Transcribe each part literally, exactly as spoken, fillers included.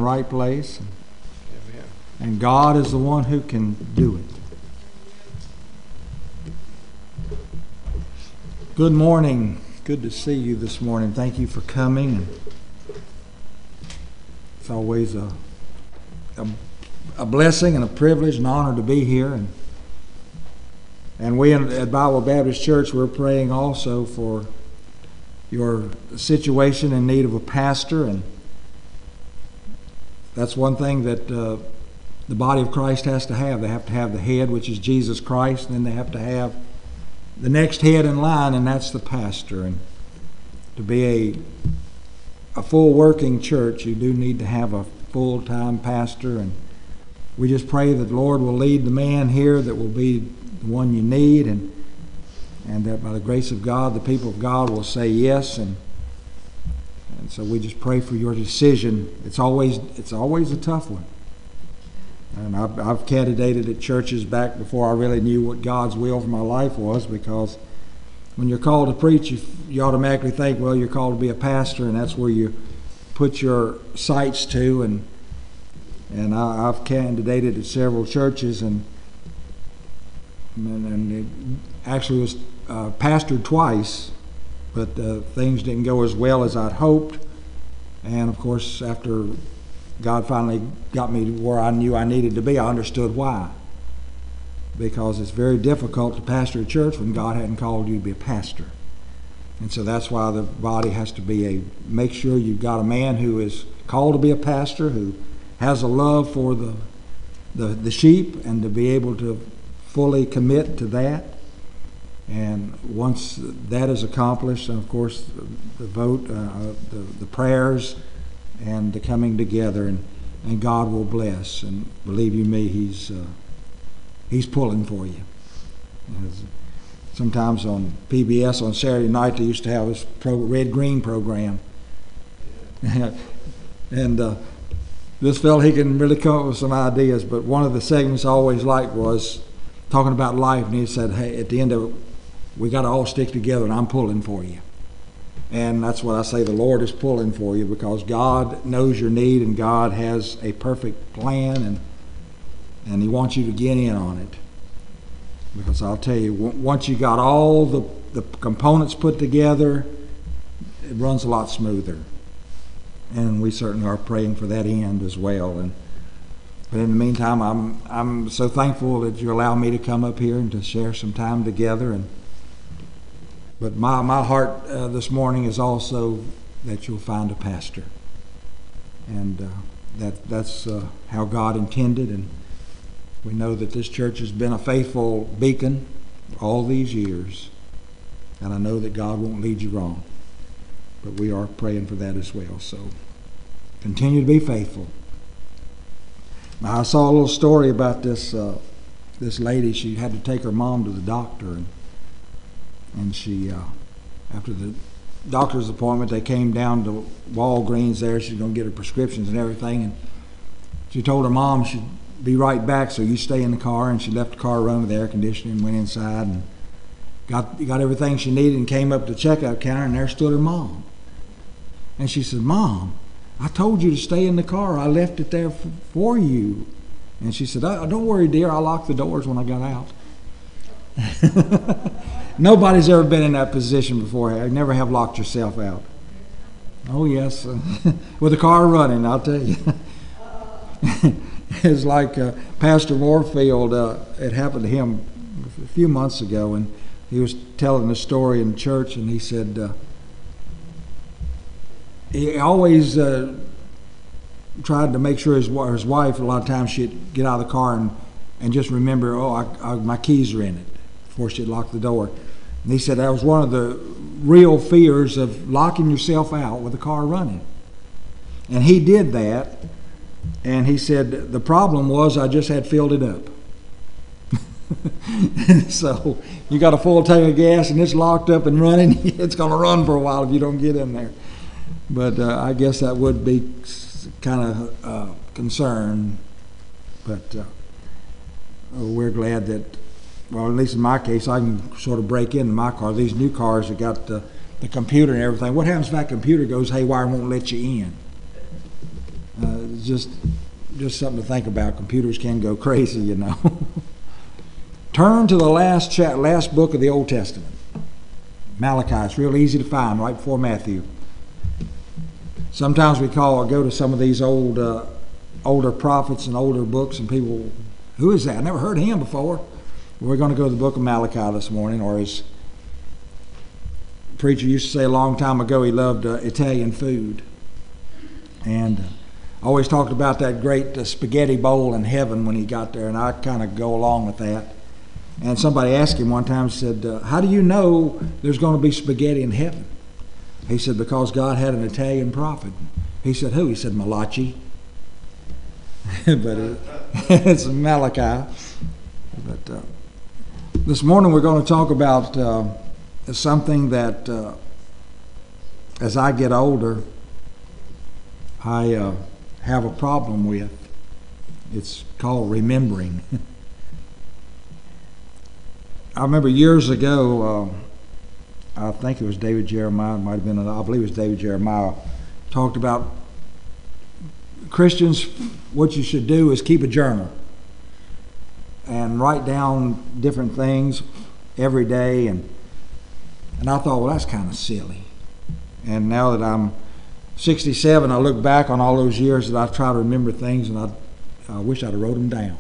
the right place. And God is the one who can do it. Good morning. Good to see you this morning. Thank you for coming. It's always a, a, a blessing and a privilege and honor to be here. And, and we at Bible Baptist Church, we're praying also for your situation in need of a pastor. And that's one thing that uh, the body of Christ has to have. They have to have the head, which is Jesus Christ, and then they have to have the next head in line, and that's the pastor. And to be a a full working church, you do need to have a full-time pastor. And we just pray that the Lord will lead the man here that will be the one you need, and and that by the grace of God, the people of God will say yes. And and so we just pray for your decision. It's always it's always a tough one. And I've, I've candidated at churches back before I really knew what God's will for my life was, because when you're called to preach, you, you automatically think, well, you're called to be a pastor, and that's where you put your sights to. And and I, I've candidated at several churches, and and, and it actually was uh, pastored twice, but uh, things didn't go as well as I'd hoped. And of course, after God finally got me to where I knew I needed to be, I understood why. Because it's very difficult to pastor a church when God hadn't called you to be a pastor. And so that's why the body has to be a, make sure you've got a man who is called to be a pastor, who has a love for the the, the sheep, and to be able to fully commit to that. And once that is accomplished, and of course the, the vote, uh, the, the prayers, and the coming together, and, and God will bless. And believe you me, He's uh, He's pulling for you. As sometimes on P B S on Saturday night, they used to have this pro, red green program, and uh, this fellow, he can really come up with some ideas. But one of the segments I always liked was talking about life, and he said, "Hey, at the end of it, we got to all stick together, and I'm pulling for you." And that's what I say, the Lord is pulling for you, because God knows your need, and God has a perfect plan, and and He wants you to get in on it. Because I'll tell you, once you got all the, the components put together, it runs a lot smoother. And we certainly are praying for that end as well. And but in the meantime, I'm I'm so thankful that you allow me to come up here and to share some time together. And But my, my heart uh, this morning is also that you'll find a pastor. And uh, that that's uh, how God intended. And we know that this church has been a faithful beacon all these years. And I know that God won't lead you wrong. But we are praying for that as well. So continue to be faithful. Now, I saw a little story about this, uh, this lady. She had to take her mom to the doctor. And And she, uh, after the doctor's appointment, they came down to Walgreens there. She's going to get her prescriptions and everything. And she told her mom she'd be right back, so you stay in the car. And she left the car running with the air conditioning, went inside, and got got everything she needed, and came up to the checkout counter, and there stood her mom. And she said, "Mom, I told you to stay in the car. I left it there f- for you." And she said, "Oh, don't worry, dear. I locked the doors when I got out." Nobody's ever been in that position before. I never have locked yourself out. Oh, yes. With the car running, I'll tell you. It's like uh, Pastor Moorfield, uh, it happened to him a few months ago, and he was telling a story in church, and he said uh, he always uh, tried to make sure his, his wife, a lot of times, she'd get out of the car and, and just remember, oh, I, I, my keys are in it, before she'd lock the door. And he said that was one of the real fears of locking yourself out with the car running. And he did that, and he said the problem was I just had filled it up. So you got a full tank of gas and it's locked up and running, it's going to run for a while if you don't get in there. But uh, I guess that would be kind of uh, concern. But uh, we're glad that, well, at least in my case, I can sort of break into my car. These new cars have got the, the computer and everything. What happens if that computer goes haywire and won't let you in? Uh, it's just, just something to think about. Computers can go crazy, you know. Turn to the last cha- last book of the Old Testament, Malachi. It's real easy to find, right before Matthew. Sometimes we call or go to some of these old, uh, older prophets and older books, and people, who is that? I never heard of him before. We're going to go to the book of Malachi this morning, or as a preacher used to say a long time ago, he loved uh, Italian food. And uh, always talked about that great uh, spaghetti bowl in heaven when he got there, and I kind of go along with that. And somebody asked him one time, said, uh, how do you know there's going to be spaghetti in heaven? He said, because God had an Italian prophet. He said, who? He said, Malachi. But it, it's Malachi. But uh, this morning we're going to talk about uh, something that uh, as I get older, I uh, have a problem with. It's called remembering. I remember years ago, uh, I think it was David Jeremiah, it might have been, I believe it was David Jeremiah, talked about Christians, what you should do is keep a journal and write down different things every day. And and I thought, well, that's kind of silly. And now that I'm sixty-seven, I look back on all those years that I try to remember things, and I, I wish I'd have wrote them down.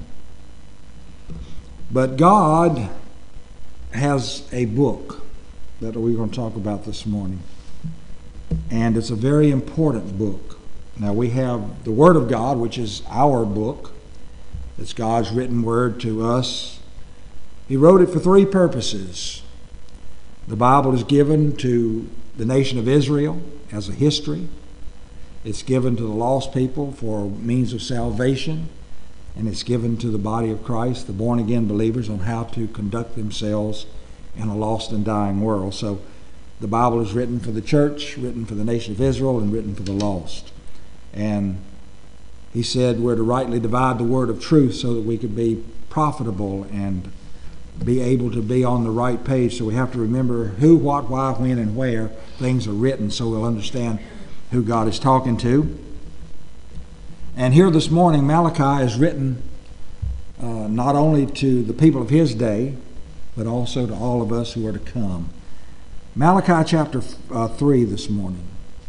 But God has a book that we're going to talk about this morning. And it's a very important book. Now we have the Word of God, which is our book. It's God's written word to us. He wrote it for three purposes. The Bible is given to the nation of Israel as a history. It's given to the lost people for means of salvation. And it's given to the body of Christ, the born-again believers, on how to conduct themselves in a lost and dying world. So the Bible is written for the church, written for the nation of Israel, and written for the lost. And he said we're to rightly divide the word of truth so that we could be profitable and be able to be on the right page. So we have to remember who, what, why, when, and where things are written so we'll understand who God is talking to. And here this morning, Malachi is written uh, not only to the people of his day, but also to all of us who are to come. Malachi chapter uh, three this morning.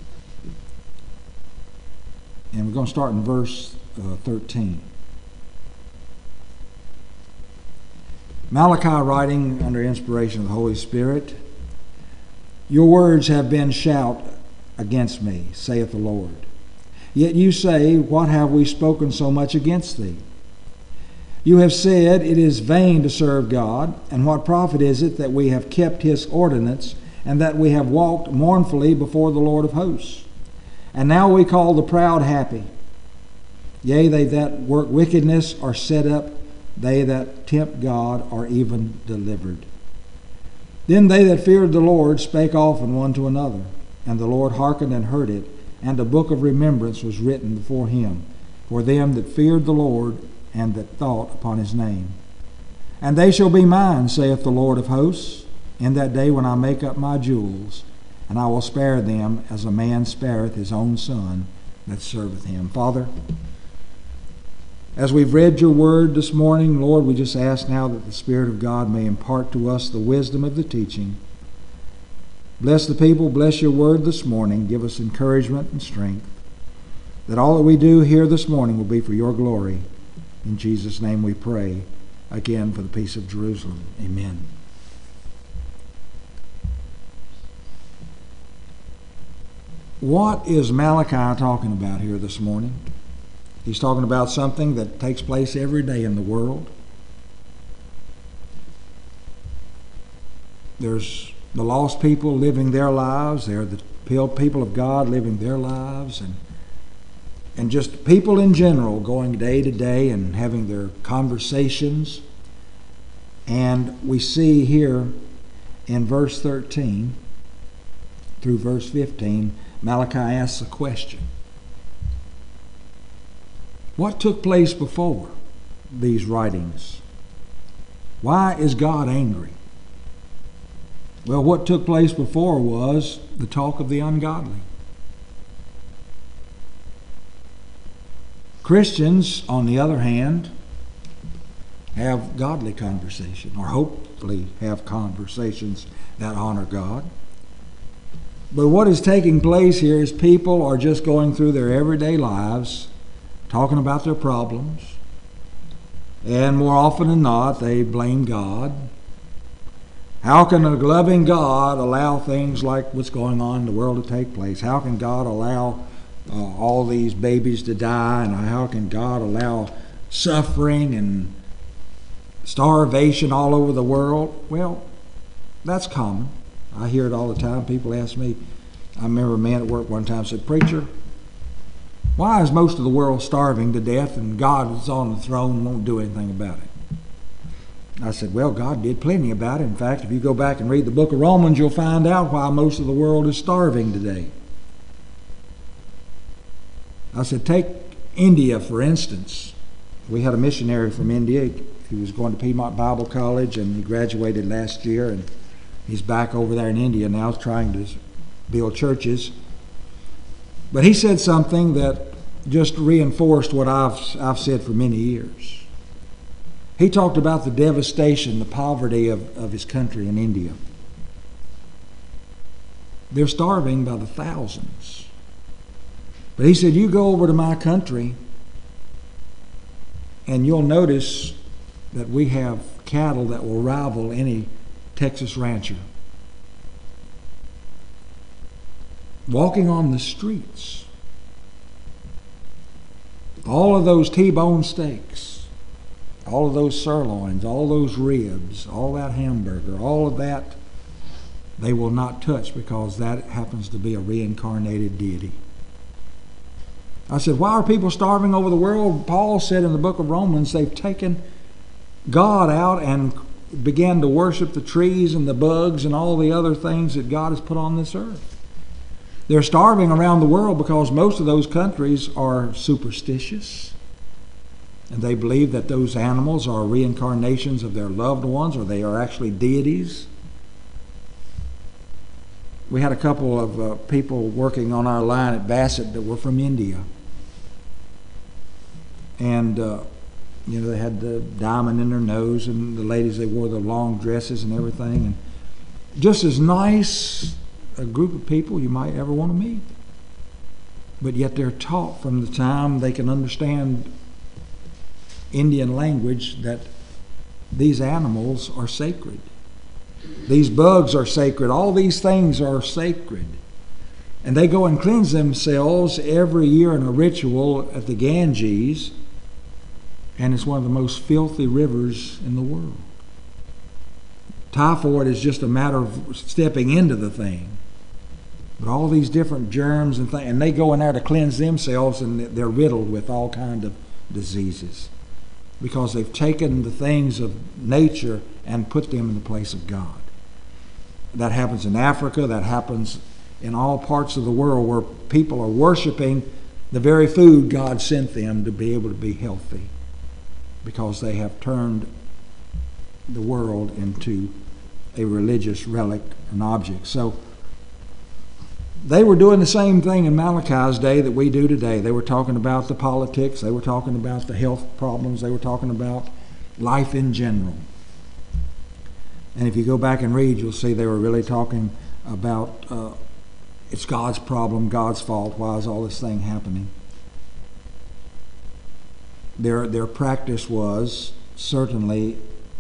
And we're going to start in verse uh, thirteen. Malachi, writing under inspiration of the Holy Spirit, your words have been shout against me, saith the Lord. Yet you say, what have we spoken so much against thee? You have said, it is vain to serve God, and what profit is it that we have kept his ordinance, and that we have walked mournfully before the Lord of hosts? And now we call the proud happy. Yea, they that work wickedness are set up, they that tempt God are even delivered. Then they that feared the Lord spake often one to another, and the Lord hearkened and heard it, and a book of remembrance was written before him, for them that feared the Lord, and that thought upon his name. And they shall be mine, saith the Lord of hosts, in that day when I make up my jewels, and I will spare them as a man spareth his own son that serveth him. Father, as we've read your word this morning, Lord, we just ask now that the Spirit of God may impart to us the wisdom of the teaching. Bless the people, bless your word this morning. Give us encouragement and strength, that all that we do here this morning will be for your glory. In Jesus' name we pray, again for the peace of Jerusalem. Amen. What is Malachi talking about here this morning? He's talking about something that takes place every day in the world. There's the lost people living their lives. They're the people of God living their lives. And, and just people in general going day to day and having their conversations. And we see here in verse thirteen through verse fifteen, Malachi asks a question. What took place before these writings? Why is God angry? Well, what took place before was the talk of the ungodly. Christians, on the other hand, have godly conversation, or hopefully have conversations that honor God. But what is taking place here is people are just going through their everyday lives, talking about their problems, and more often than not, they blame God. How can a loving God allow things like what's going on in the world to take place? How can God allow uh, all these babies to die? And how can God allow suffering and starvation all over the world? Well, that's common. I hear it all the time. People ask me, I remember a man at work one time said, "Preacher, why is most of the world starving to death and God is on the throne and won't do anything about it?" I said, well, God did plenty about it. In fact, if you go back and read the book of Romans, you'll find out why most of the world is starving today. I said, take India, for instance. We had a missionary from India. He was going to Piedmont Bible College, and he graduated last year, and he's back over there in India now trying to build churches. But he said something that just reinforced what I've, I've said for many years. He talked about the devastation, the poverty of, of his country in India. They're starving by the thousands. But he said, you go over to my country and you'll notice that we have cattle that will rival any Texas rancher. Walking on the streets. All of those T-bone steaks. All of those sirloins, all those ribs, all that hamburger, all of that, they will not touch because that happens to be a reincarnated deity. I said, why are people starving over the world? Paul said in the book of Romans, they've taken God out and began to worship the trees and the bugs and all the other things that God has put on this earth. They're starving around the world because most of those countries are superstitious. And they believe that those animals are reincarnations of their loved ones, or they are actually deities. We had a couple of uh, people working on our line at Bassett that were from India. And, uh, you know, they had the diamond in their nose, and the ladies, they wore the long dresses and everything. And just as nice a group of people you might ever want to meet. But yet they're taught from the time they can understand Indian language that these animals are sacred. These bugs are sacred. All these things are sacred. And they go and cleanse themselves every year in a ritual at the Ganges, and it's one of the most filthy rivers in the world. Typhoid is just a matter of stepping into the thing. But all these different germs and things, and they go in there to cleanse themselves, and they're riddled with all kinds of diseases, because they've taken the things of nature and put them in the place of God. That happens in Africa. That happens in all parts of the world where people are worshiping the very food God sent them to be able to be healthy, because they have turned the world into a religious relic, an object. So they were doing the same thing in Malachi's day that we do today. They were talking about the politics. They were talking about the health problems. They were talking about life in general. And if you go back and read, you'll see they were really talking about uh, it's God's problem, God's fault. Why is all this thing happening? Their, their practice was certainly,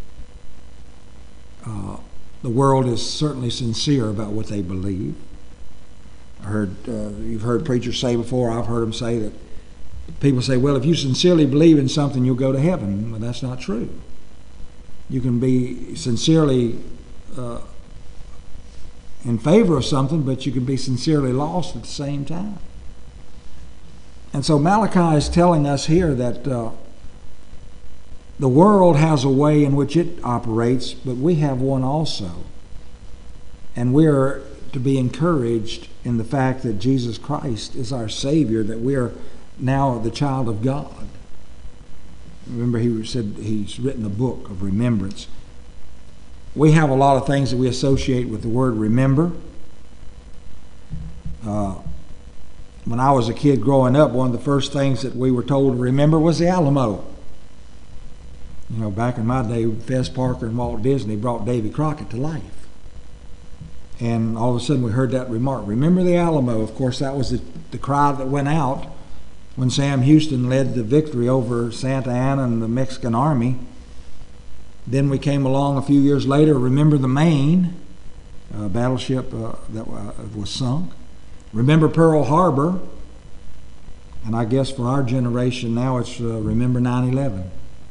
uh, the world is certainly sincere about what they believe. I heard, uh, you've heard preachers say before, I've heard them say that people say, well, if you sincerely believe in something, you'll go to heaven. Well, that's not true. You can be sincerely uh, in favor of something, but you can be sincerely lost at the same time. And so Malachi is telling us here that uh, the world has a way in which it operates, but we have one also. And we're to be encouraged in the fact that Jesus Christ is our Savior, that we are now the child of God. Remember, he said he's written a book of remembrance. We have a lot of things that we associate with the word remember. Uh, when I was a kid growing up, one of the first things that we were told to remember was the Alamo. You know, back in my day, Fess Parker and Walt Disney brought Davy Crockett to life. And all of a sudden we heard that remark, remember the Alamo. Of course, that was the, the cry that went out when Sam Houston led the victory over Santa Anna and the Mexican army. Then we came along a few years later, remember the Maine, uh, battleship uh, that uh, was sunk. Remember Pearl Harbor. And I guess for our generation now it's uh, remember nine eleven.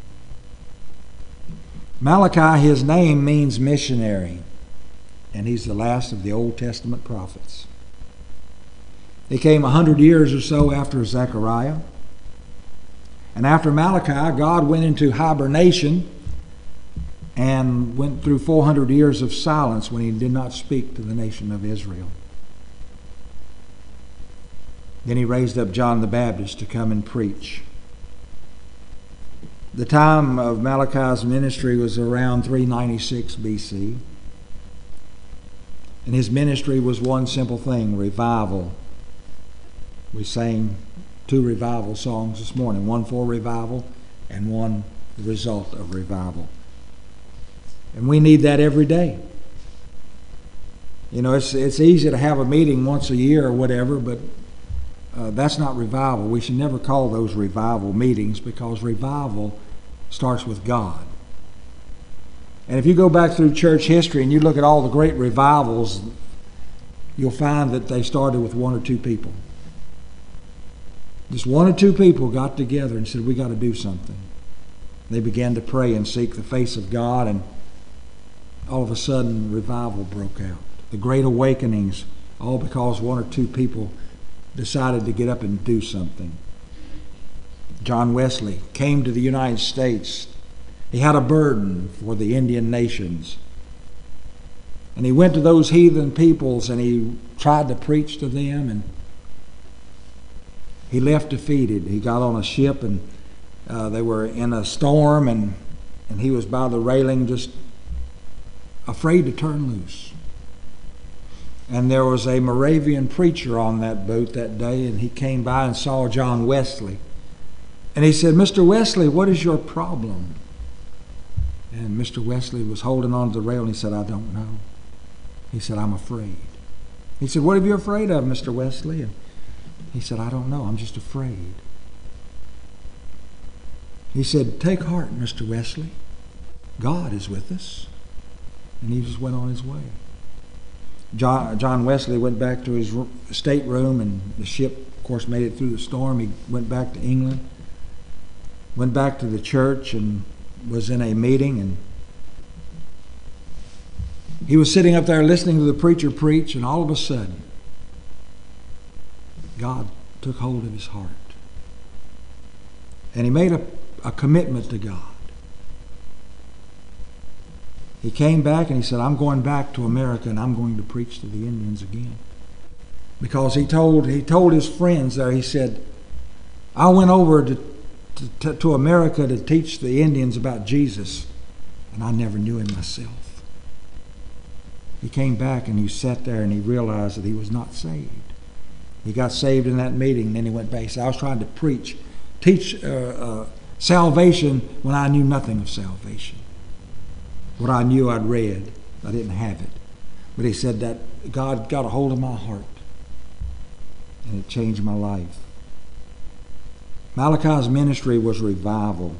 Malachi, his name means missionary, and he's the last of the Old Testament prophets. He came a hundred years or so after Zechariah. And after Malachi, God went into hibernation and went through four hundred years of silence when he did not speak to the nation of Israel. Then he raised up John the Baptist to come and preach. The time of Malachi's ministry was around three ninety-six B C. And his ministry was one simple thing, revival. We sang two revival songs this morning, one for revival and one the result of revival. And we need that every day. You know, it's it's easy to have a meeting once a year or whatever, but uh, that's not revival. We should never call those revival meetings, because revival starts with God. And if you go back through church history and you look at all the great revivals, you'll find that they started with one or two people. Just one or two people got together and said, we got to do something. They began to pray and seek the face of God, and all of a sudden revival broke out. The great awakenings, all because one or two people decided to get up and do something. John Wesley came to the United States. He had a burden for the Indian nations. And he went to those heathen peoples and he tried to preach to them, and he left defeated. He got on a ship, and uh, they were in a storm, and, and he was by the railing just afraid to turn loose. And there was a Moravian preacher on that boat that day, and he came by and saw John Wesley. And he said, Mister Wesley, what is your problem? And Mister Wesley was holding on to the rail, and he said, I don't know. He said, I'm afraid. He said, what are you afraid of, Mister Wesley? And he said, I don't know, I'm just afraid. He said, take heart, Mister Wesley. God is with us. And he just went on his way. John, John Wesley went back to his stateroom, and the ship, of course, made it through the storm. He went back to England, went back to the church, and was in a meeting, and he was sitting up there listening to the preacher preach, and all of a sudden, God took hold of his heart. And he made a, a commitment to God. He came back and he said, I'm going back to America and I'm going to preach to the Indians again. Because he told he told his friends there, he said, I went over to, to, to America to teach the Indians about Jesus, and I never knew him myself. He came back and he sat there and he realized that he was not saved. He got saved in that meeting, and then he went back. He said, I was trying to preach, teach uh, uh, salvation when I knew nothing of salvation. What I knew I'd read, I didn't have it. But he said that God got a hold of my heart, and it changed my life. Malachi's ministry was revival.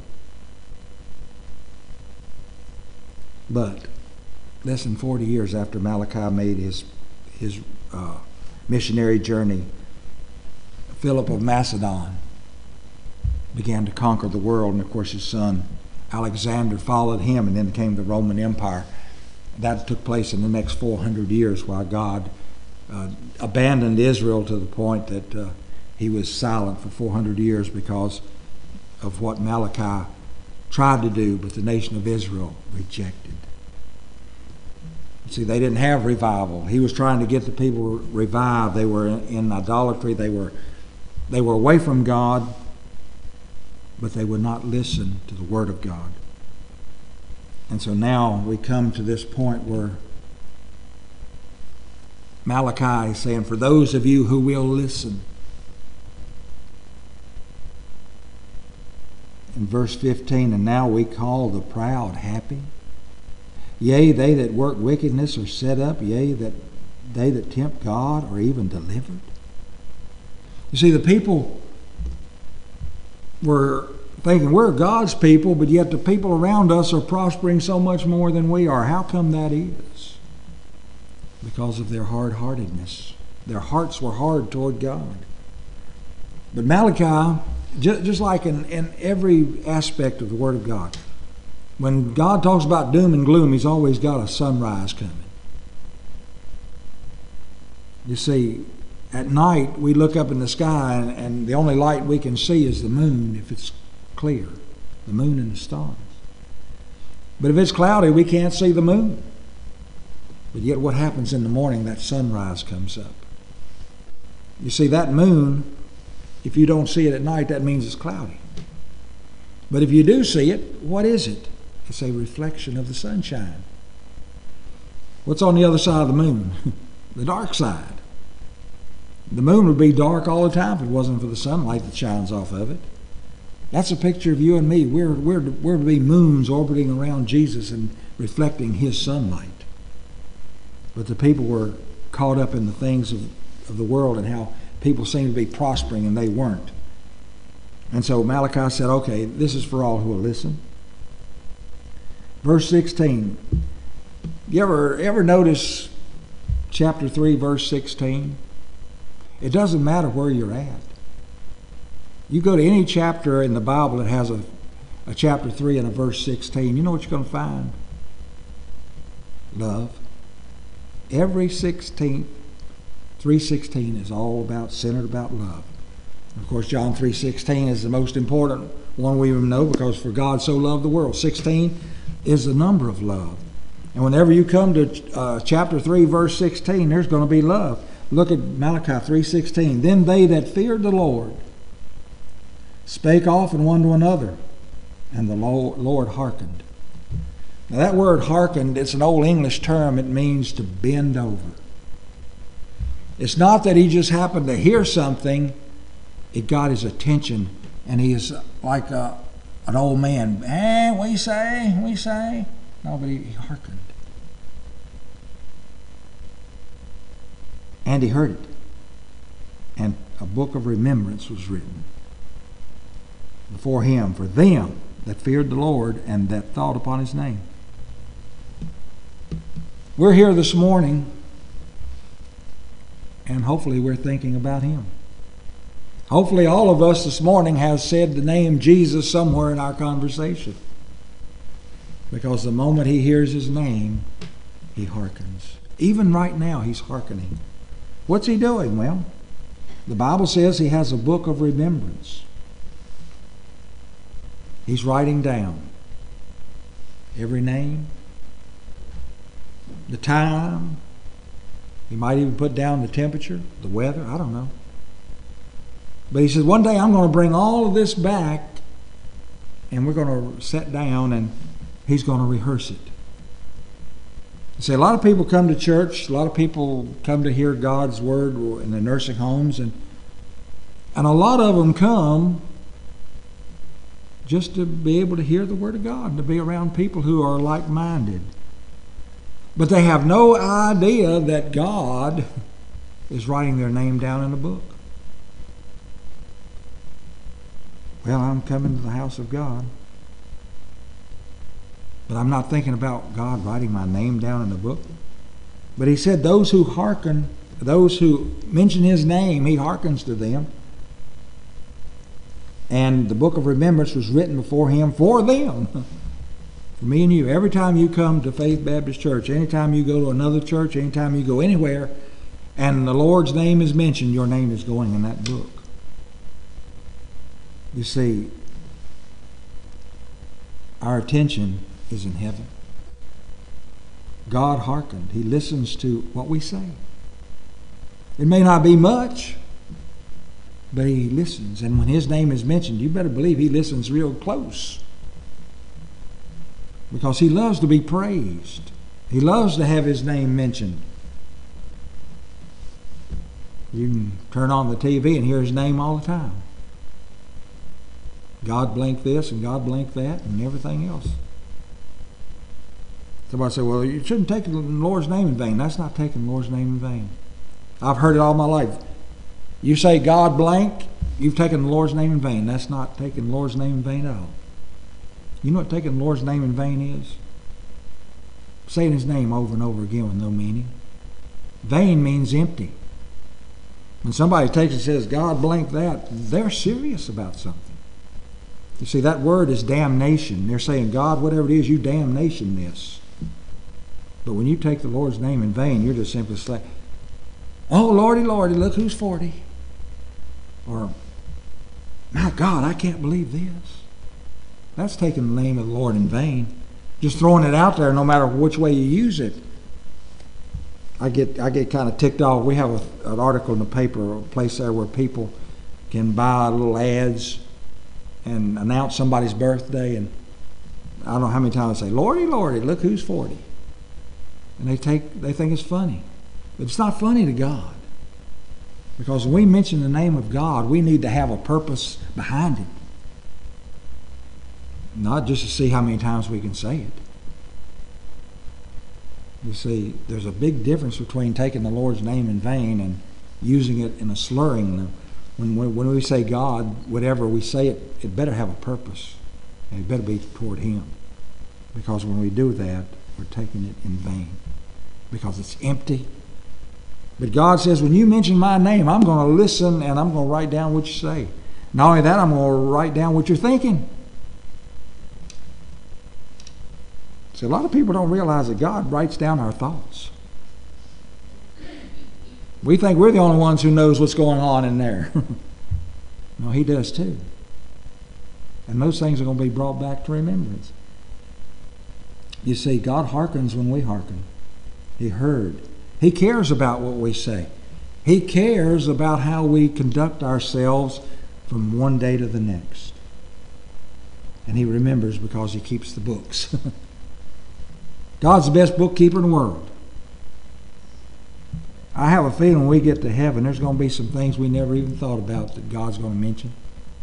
But less than forty years after Malachi made his, his uh, missionary journey, Philip of Macedon began to conquer the world, and of course his son Alexander followed him, and then came the Roman Empire. That took place in the next four hundred years, while God uh, abandoned Israel to the point that uh, he was silent for four hundred years because of what Malachi tried to do, but the nation of Israel rejected. See, they didn't have revival. He was trying to get the people revived. They were in idolatry. They were, they were away from God, but they would not listen to the Word of God. And so now we come to this point where Malachi is saying, for those of you who will listen, in verse fifteen, and now we call the proud happy. Yea, they that work wickedness are set up. Yea, that they that tempt God are even delivered. You see, the people were thinking we're God's people, but yet the people around us are prospering so much more than we are. How come that is? Because of their hard-heartedness. Their hearts were hard toward God. But Malachi, just, just like in, in every aspect of the Word of God, when God talks about doom and gloom, He's always got a sunrise coming. You see, at night we look up in the sky and, and the only light we can see is the moon if it's clear, the moon and the stars. But if it's cloudy, we can't see the moon. But yet what happens in the morning? That sunrise comes up. You see, that moon, if you don't see it at night, that means it's cloudy. But if you do see it, what is it? It's a reflection of the sunshine. What's on the other side of the moon? The dark side. The moon would be dark all the time if it wasn't for the sunlight that shines off of it. That's a picture of you and me. We're, we're, we're to be moons orbiting around Jesus and reflecting His sunlight. But the people were caught up in the things of, of the world and how people seemed to be prospering and they weren't. And so Malachi said, okay, this is for all who will listen. Verse sixteen. You ever, ever notice chapter three, verse sixteen? It doesn't matter where you're at. You go to any chapter in the Bible that has a, a chapter three and a verse sixteen, you know what you're going to find? Love. Every sixteenth, three sixteen is all about, centered about love. Of course, John three sixteen is the most important one we even know, because for God so loved the world. sixteen is the number of love. And whenever you come to uh, chapter three, verse sixteen, there's going to be love. Look at Malachi three sixteen. Then they that feared the Lord spake often one to another, and the Lord hearkened. Now that word hearkened, it's an old English term. It means to bend over. It's not that he just happened to hear something. It got his attention, and he is like a, an old man. Eh, we say, we say. No, but he, he hearkened. And he heard it. And a book of remembrance was written before him for them that feared the Lord and that thought upon His name. We're here this morning, and hopefully we're thinking about Him. Hopefully all of us this morning has said the name Jesus somewhere in our conversation. Because the moment he hears His name, he hearkens. Even right now, he's hearkening. What's he doing? Well, the Bible says he has a book of remembrance. He's writing down every name, the time. He might even put down the temperature, the weather, I don't know. But he says, one day I'm going to bring all of this back, and we're going to sit down and he's going to rehearse it. You see, a lot of people come to church, a lot of people come to hear God's word in the nursing homes, and and a lot of them come just to be able to hear the word of God, to be around people who are like-minded. But they have no idea that God is writing their name down in a book. Well, I'm coming to the house of God, but I'm not thinking about God writing my name down in the book. But he said those who hearken, those who mention His name, He hearkens to them. And the book of remembrance was written before Him for them. For me and you. Every time you come to Faith Baptist Church, anytime you go to another church, anytime you go anywhere, and the Lord's name is mentioned, your name is going in that book. You see, our attention is in heaven. God hearkened. He listens to what we say. It may not be much, but He listens. And when His name is mentioned, you better believe He listens real close. Because He loves to be praised. He loves to have His name mentioned. You can turn on the T V and hear His name all the time. God blank this and God blank that and everything else. Somebody say, well, you shouldn't take the Lord's name in vain. That's not taking the Lord's name in vain. I've heard it all my life. You say God blank, you've taken the Lord's name in vain. That's not taking the Lord's name in vain at all. You know what taking the Lord's name in vain is? Saying His name over and over again with no meaning. Vain means empty. When somebody takes and says, God blank that, they're serious about something. You see, that word is damnation. They're saying, God, whatever it is, you damnation this. But when you take the Lord's name in vain, you're just simply saying, oh, Lordy, Lordy, look who's forty. Or, my God, I can't believe this. That's taking the name of the Lord in vain. Just throwing it out there no matter which way you use it. I get I get kind of ticked off. We have a, an article in the paper, a place there where people can buy little ads and announce somebody's birthday. And I don't know how many times I say, Lordy, Lordy, look who's forty. And they take they think it's funny. But it's not funny to God. Because when we mention the name of God, we need to have a purpose behind it. Not just to see how many times we can say it. You see, there's a big difference between taking the Lord's name in vain and using it in a slurring. When we, when we say God, whatever we say it, it better have a purpose. And it better be toward Him. Because when we do that, we're taking it in vain. Because it's empty. But God says, when you mention my name, I'm going to listen and I'm going to write down what you say. Not only that, I'm going to write down what you're thinking. See, a lot of people don't realize that God writes down our thoughts. We think we're the only ones who knows what's going on in there. No, He does too. And those things are going to be brought back to remembrance. You see, God hearkens when we hearken. He heard. He cares about what we say. He cares about how we conduct ourselves from one day to the next. And He remembers because He keeps the books. God's the best bookkeeper in the world. I have a feeling when we get to heaven, there's going to be some things we never even thought about that God's going to mention.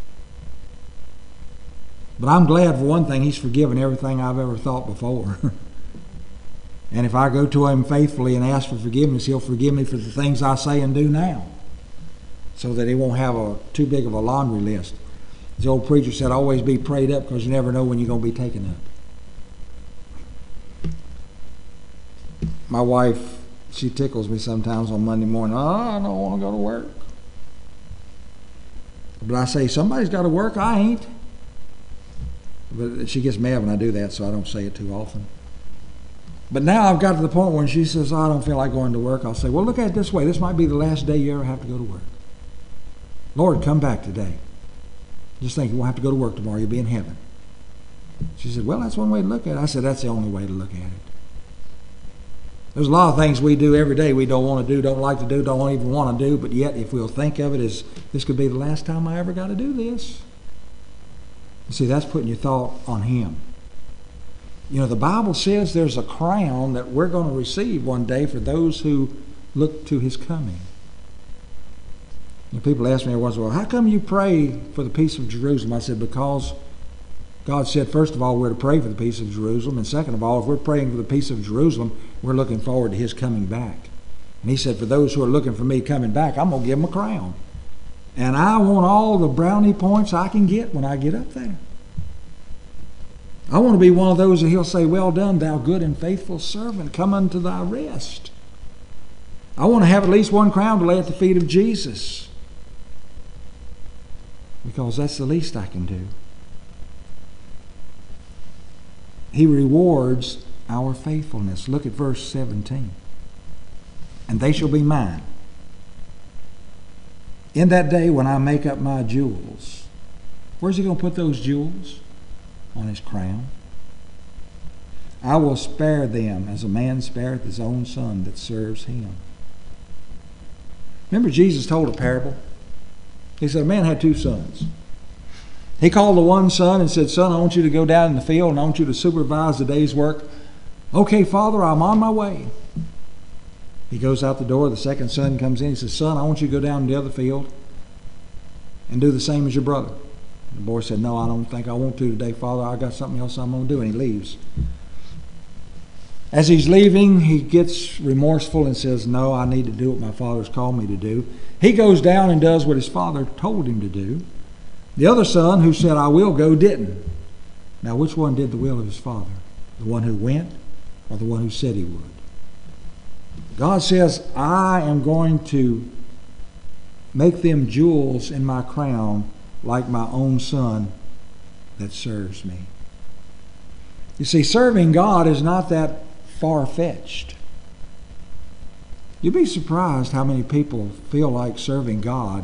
But I'm glad, for one thing, He's forgiven everything I've ever thought before. And if I go to Him faithfully and ask for forgiveness, He'll forgive me for the things I say and do now. So that He won't have a too big of a laundry list. The old preacher said, always be prayed up because you never know when you're going to be taken up. My wife, she tickles me sometimes on Monday morning. Oh, I don't want to go to work. But I say, somebody's got to work, I ain't. But she gets mad when I do that, so I don't say it too often. But now I've got to the point where she says, oh, I don't feel like going to work. I'll say, well, look at it this way. This might be the last day you ever have to go to work. Lord, come back today. Just think you won't have to go to work tomorrow. You'll be in heaven. She said, well, that's one way to look at it. I said, that's the only way to look at it. There's a lot of things we do every day we don't want to do, don't like to do, don't even want to do, but yet if we'll think of it as, this could be the last time I ever got to do this. You see, that's putting your thought on Him. You know, the Bible says there's a crown that we're going to receive one day for those who look to His coming. You know, people ask me every once in a while, how come you pray for the peace of Jerusalem? I said, because God said, first of all, we're to pray for the peace of Jerusalem. And second of all, if we're praying for the peace of Jerusalem, we're looking forward to His coming back. And He said, for those who are looking for me coming back, I'm going to give them a crown. And I want all the brownie points I can get when I get up there. I want to be one of those that He'll say, well done, thou good and faithful servant. Come unto thy rest. I want to have at least one crown to lay at the feet of Jesus. Because that's the least I can do. He rewards our faithfulness. Look at verse seventeen. And they shall be mine. In that day when I make up my jewels. Where's He going to put those jewels? On His crown. I will spare them as a man spareth his own son that serves him. Remember Jesus told a parable? He said a man had two sons. He called the one son and said, son, I want you to go down in the field and I want you to supervise the day's work. Okay, Father, I'm on my way. He goes out the door. The second son comes in. He says, son, I want you to go down in the other field and do the same as your brother. The boy said, no, I don't think I want to today, Father. I got something else I'm going to do. And he leaves. As he's leaving, he gets remorseful and says, no, I need to do what my father's called me to do. He goes down and does what his father told him to do. The other son, who said, I will go, didn't. Now, which one did the will of his father? The one who went or the one who said he would? God says, I am going to make them jewels in my crown like my own son that serves me. You see, serving God is not that far-fetched. You'd be surprised how many people feel like serving God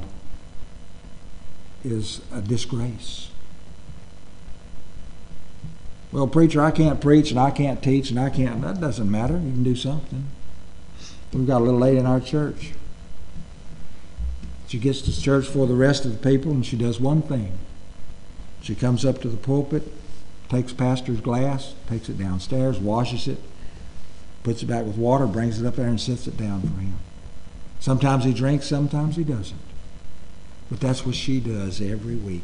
is a disgrace. Well, preacher, I can't preach and I can't teach and I can't. That doesn't matter. You can do something. We've got a little lady in our church. She gets to church for the rest of the people and she does one thing. She comes up to the pulpit, takes pastor's glass, takes it downstairs, washes it, puts it back with water, brings it up there and sets it down for him. Sometimes he drinks, sometimes he doesn't. But that's what she does every week.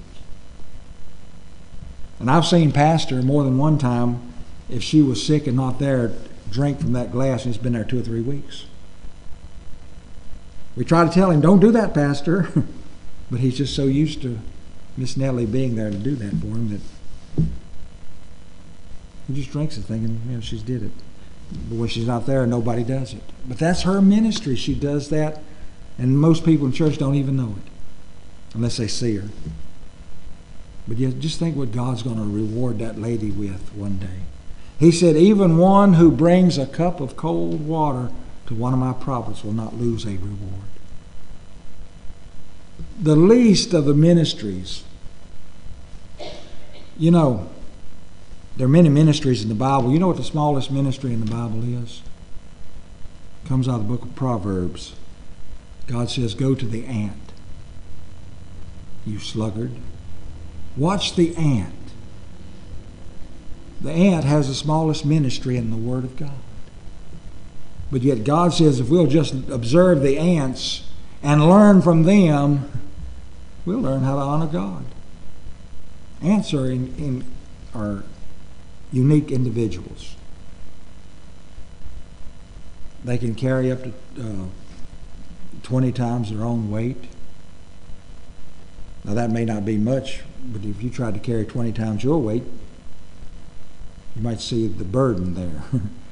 And I've seen pastor more than one time, if she was sick and not there, drink from that glass, and it's been there two or three weeks. We try to tell him, don't do that, pastor. But he's just so used to Miss Nellie being there to do that for him that he just drinks it thinking, you know, she's did it. But when she's not there, nobody does it. But that's her ministry. She does that, and most people in church don't even know it unless they see her. But yet, just think what God's going to reward that lady with one day. He said, even one who brings a cup of cold water to one of my prophets will not lose a reward. The least of the ministries. You know, there are many ministries in the Bible. You know what the smallest ministry in the Bible is? It comes out of the book of Proverbs. God says, go to the ant, you sluggard. Watch the ant. The ant has the smallest ministry in the Word of God. But yet God says if we'll just observe the ants and learn from them, we'll learn how to honor God. Ants are, in, in, are unique individuals. They can carry up to uh, twenty times their own weight. Now that may not be much, but if you tried to carry twenty times your weight, you might see the burden there.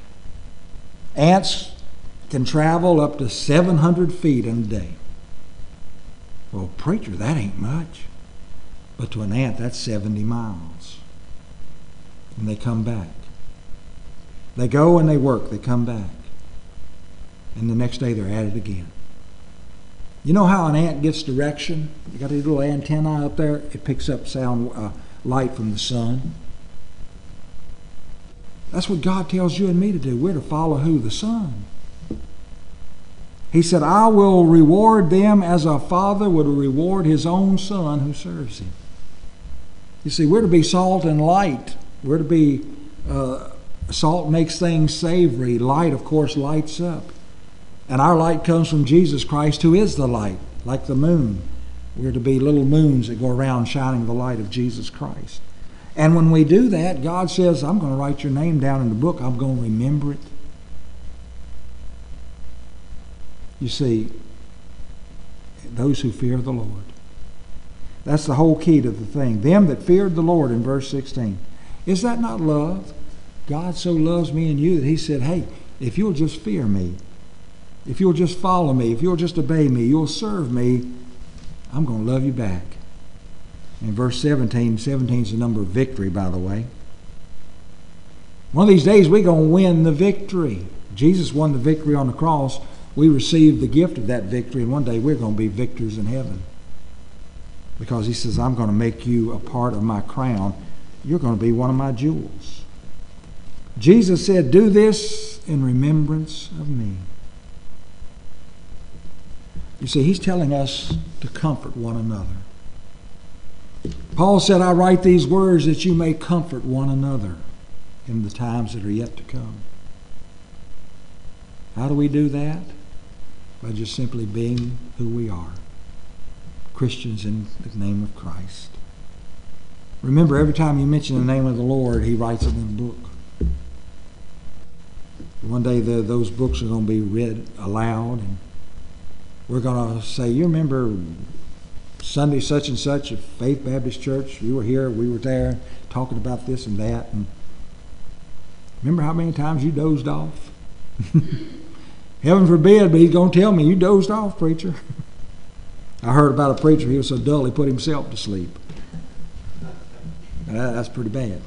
Ants can travel up to seven hundred feet in a day. Well, preacher, that ain't much. But to an ant, that's seventy miles. And they come back. They go and they work. They come back. And the next day they're at it again. You know how an ant gets direction? You got a little antenna up there. It picks up sound, uh, light from the sun. That's what God tells you and me to do. We're to follow who? The Son. He said, I will reward them as a father would reward his own son who serves him. You see, we're to be salt and light. We're to be, uh, salt makes things savory. Light, of course, lights up. And our light comes from Jesus Christ, who is the light, like the moon. We're to be little moons that go around shining the light of Jesus Christ. And when we do that, God says, I'm going to write your name down in the book. I'm going to remember it. You see, those who fear the Lord. That's the whole key to the thing. Them that feared the Lord in verse sixteen. Is that not love? God so loves me and you that he said, hey, if you'll just fear me, if you'll just follow me, if you'll just obey me, you'll serve me, I'm going to love you back. In verse seventeen, seventeen is the number of victory, by the way. One of these days we're going to win the victory. Jesus won the victory on the cross. We received the gift of that victory, and one day we're going to be victors in heaven. Because he says, I'm going to make you a part of my crown. You're going to be one of my jewels. Jesus said, do this in remembrance of me. You see, he's telling us to comfort one another. Paul said, I write these words that you may comfort one another in the times that are yet to come. How do we do that? By just simply being who we are. Christians in the name of Christ. Remember, every time you mention the name of the Lord, he writes it in a book. One day the, those books are going to be read aloud, and we're going to say, you remember Sunday such and such at Faith Baptist Church? You were here, we were there, talking about this and that. And remember how many times you dozed off? Heaven forbid, but he's going to tell me, you dozed off, preacher. I heard about a preacher, he was so dull he put himself to sleep. Now, that's pretty bad.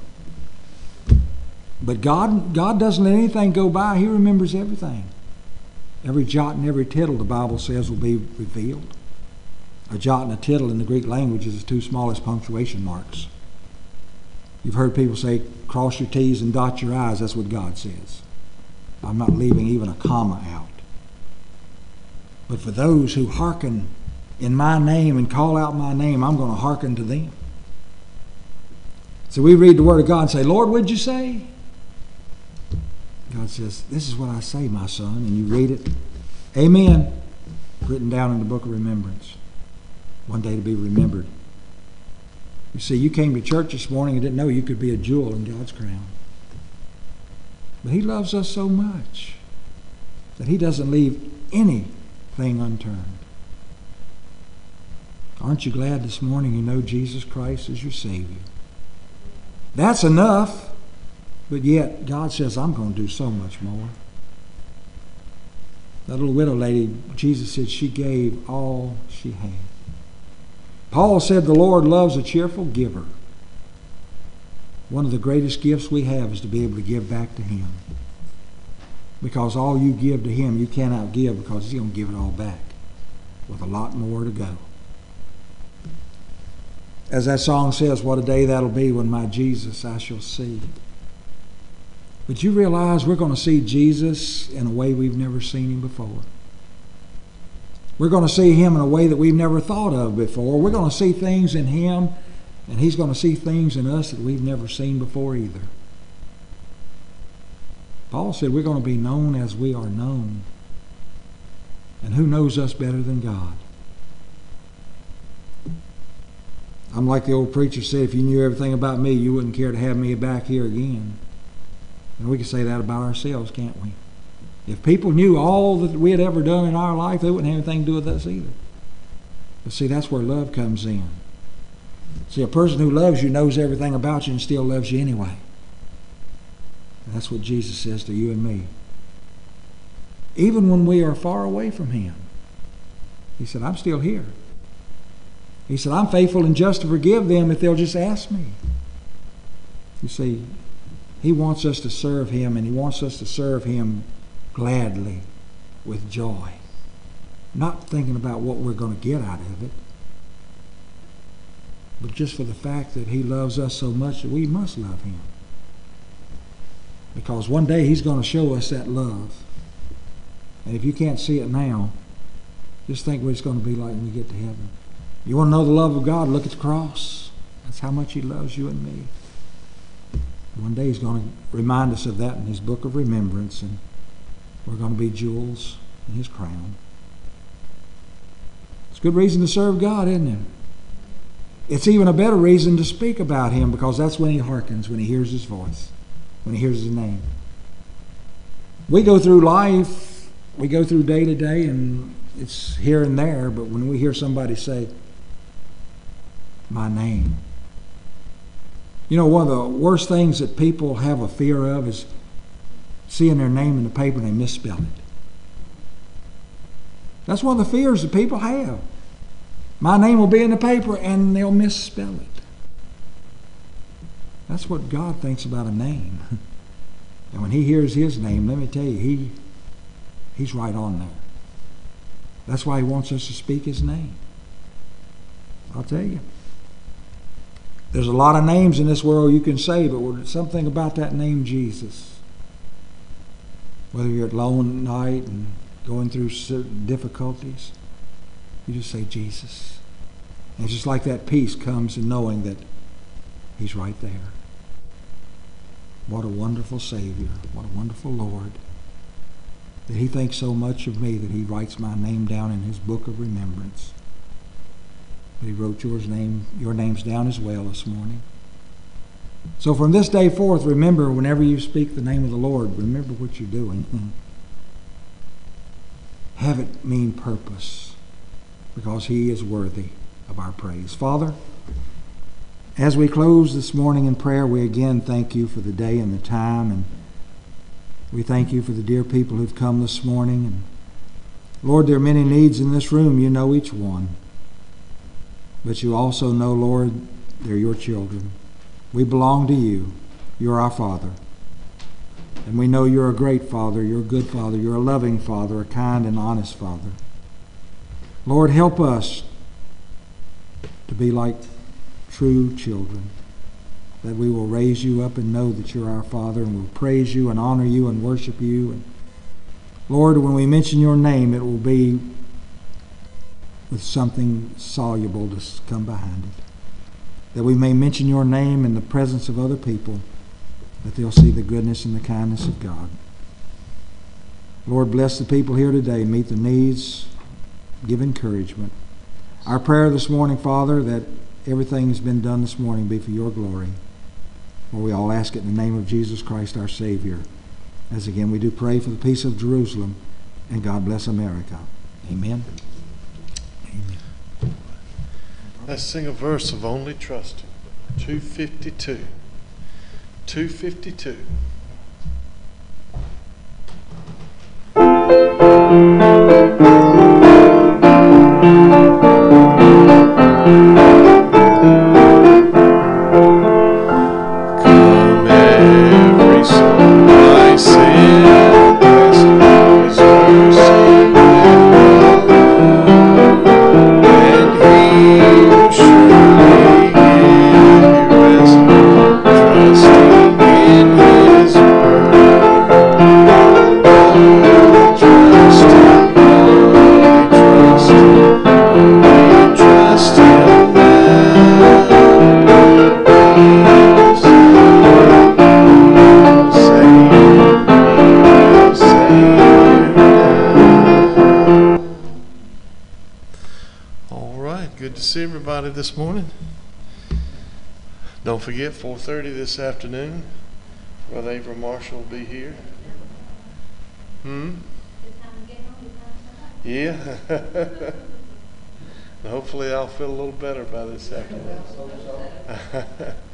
But God, God doesn't let anything go by. He remembers everything. Every jot and every tittle, the Bible says, will be revealed. A jot and a tittle in the Greek language is the two smallest punctuation marks. You've heard people say, cross your T's and dot your I's. That's what God says. I'm not leaving even a comma out. But for those who hearken in my name and call out my name, I'm going to hearken to them. So we read the Word of God and say, Lord, what'd you say? God says, this is what I say, my son. And you read it. Amen. Written down in the book of remembrance. One day to be remembered. You see, you came to church this morning and didn't know you could be a jewel in God's crown. But he loves us so much that he doesn't leave anything unturned. Aren't you glad this morning you know Jesus Christ is your Savior? That's enough. But yet, God says, I'm going to do so much more. That little widow lady, Jesus said she gave all she had. Paul said the Lord loves a cheerful giver. One of the greatest gifts we have is to be able to give back to him. Because all you give to him, you cannot give because he's going to give it all back with a lot more to go. As that song says, what a day that'll be when my Jesus I shall see. But you realize we're going to see Jesus in a way we've never seen him before. We're going to see him in a way that we've never thought of before. We're going to see things in him, and he's going to see things in us that we've never seen before either. Paul said we're going to be known as we are known. And who knows us better than God? I'm like the old preacher said, if you knew everything about me, you wouldn't care to have me back here again. And we can say that about ourselves, can't we? If people knew all that we had ever done in our life, they wouldn't have anything to do with us either. But see, that's where love comes in. See, a person who loves you knows everything about you and still loves you anyway. And that's what Jesus says to you and me. Even when we are far away from him, he said, I'm still here. He said, I'm faithful and just to forgive them if they'll just ask me. You see, he wants us to serve him, and he wants us to serve him gladly, with joy. Not thinking about what we're going to get out of it, but just for the fact that he loves us so much that we must love him. Because one day he's going to show us that love. And if you can't see it now, just think what it's going to be like when we get to heaven. You want to know the love of God? Look at the cross. That's how much he loves you and me. One day he's going to remind us of that in his book of remembrance, and we're going to be jewels in his crown. It's a good reason to serve God, isn't it? It's even a better reason to speak about him, because that's when he hearkens, when he hears his voice, when he hears his name. We go through life, we go through day to day, and it's here and there, but when we hear somebody say, my name. You know, one of the worst things that people have a fear of is seeing their name in the paper and they misspell it. That's one of the fears that people have. My name will be in the paper and they'll misspell it. That's what God thinks about a name. And when he hears his name, let me tell you, he he's right on there. That's why he wants us to speak his name. I'll tell you. There's a lot of names in this world you can say, but something about that name Jesus. Whether you're alone at night and going through certain difficulties, you just say Jesus. And it's just like that peace comes in knowing that he's right there. What a wonderful Savior. What a wonderful Lord. That he thinks so much of me that he writes my name down in his book of remembrance. But he wrote yours name, your names down as well this morning. So from this day forth, remember, whenever you speak the name of the Lord, remember what you're doing. Have it mean purpose, because He is worthy of our praise. Father, as we close this morning in prayer, we again thank You for the day and the time, and we thank You for the dear people who've come this morning. And Lord, there are many needs in this room. You know each one. But You also know, Lord, they're Your children. We belong to You. You're our Father. And we know You're a great Father. You're a good Father. You're a loving Father, a kind and honest Father. Lord, help us to be like true children, that we will raise You up and know that You're our Father, and we'll praise You and honor You and worship You. And Lord, when we mention Your name, it will be with something soluble to come behind it, that we may mention Your name in the presence of other people, that they'll see the goodness and the kindness of God. Lord, bless the people here today. Meet the needs. Give encouragement. Our prayer this morning, Father, that everything has been done this morning be for Your glory. For we all ask it in the name of Jesus Christ, our Savior. As again we do pray for the peace of Jerusalem, and God bless America. Amen. Amen. Let's sing a verse of Only Trust Him. two fifty-two. two fifty-two. Come every soul I sin, as His mercy will, and He will surely give you rest, trusting in His word. Only trust Him, only trust Him, only trust Him now. All right, good to see everybody this morning. Don't forget, four thirty this afternoon, Brother Abram Marshall will be here. Hmm? Yeah. Hopefully I'll feel a little better by this afternoon.